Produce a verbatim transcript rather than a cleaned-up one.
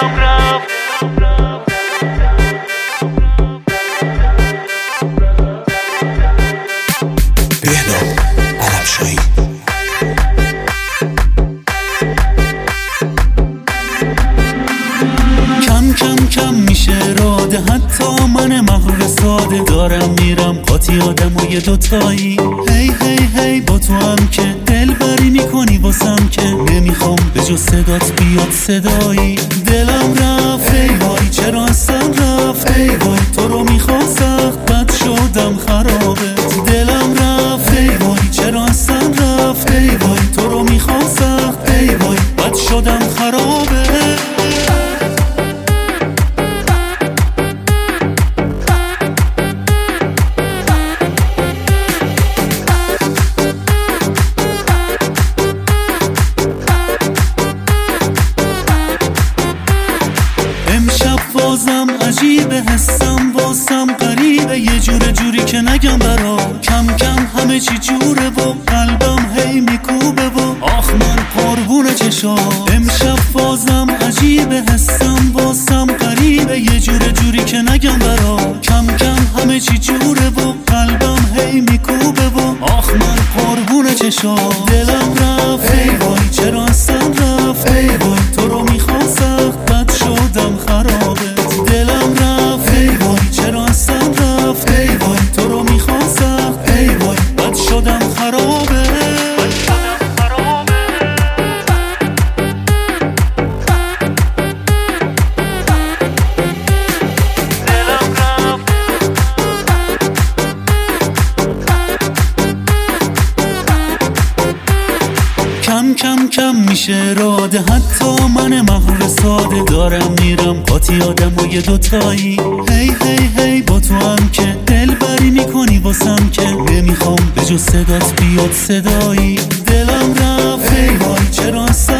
کم کم کم میشه راده، حتی من مغرور ساده دارم میرم قاطی آدم و یه دوتایی. هی هی هی با تو هم که دل بری میکنی واسم که نمیخوام به جز صدات بیاد صدایی. دلم رفت ای وای چرا اصلا رفت، ای وای تو رو میخوام سخت بد شدم خرابه. دلم رفت ای وای چرا اصلا رفت، ای وای تو رو میخوام سخت، ای وای بد شدم خرابه. بازم عجیبه حسم واسم غریبه، یه جور جوری که نگم برا. کم کم همه چی جوره و قلبم هی میکوبه و آخ من قربون چشام. امشب بازم عجیبه حسم واسم غریبه، یه جور جوری که نگم برا. کم کم همه چی جوره و قلبم هی میکوبه و آخ من قربون چشام. دلم رفت ای وای چرا اصلا رفت، ای وای تو رو میخوام سخت بد شدم خرابه. دلم رفت ای وای چرا اصلا رفت، ای وای تو رو میخوام سخت، ای وای بد شدم خرابه. کم کم کم میشه راده، حتی من مغرور ساده دارم میرم قاطی آدم و یه دوتایی. هی هی هی با تو هم که دل بری میکنی واسم که نمیخوام به جز صدات بیاد صدایی. دلم رفت ای وای چرا اصلا